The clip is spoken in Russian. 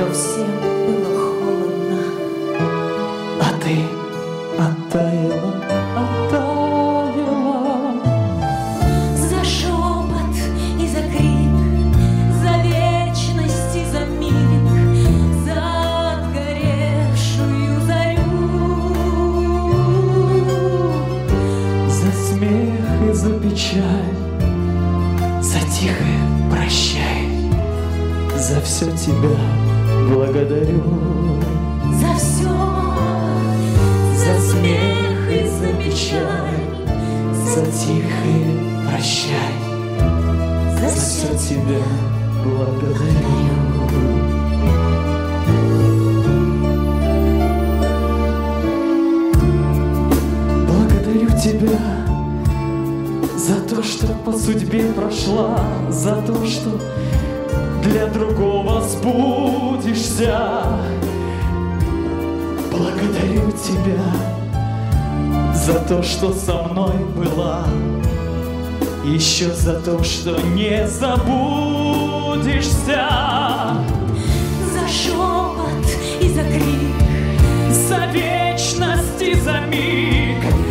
что всем было холодно. А ты оттаяла, оттаяла. За шепот и за крик, за вечность и за миг, за отгоревшую зарю, За смех и за печаль, за тихое прощай, за все тебя благодарю. за все, За смех и за печаль, за тихое прощай, за за все все тебя благодарю. Благодарю тебя за то, что по судьбе прошла, за то, что для другого сбудешься. Благодарю тебя за то, что со мной была, еще за то, что не забудешься. за шепот и за крик, За вечность и за миг,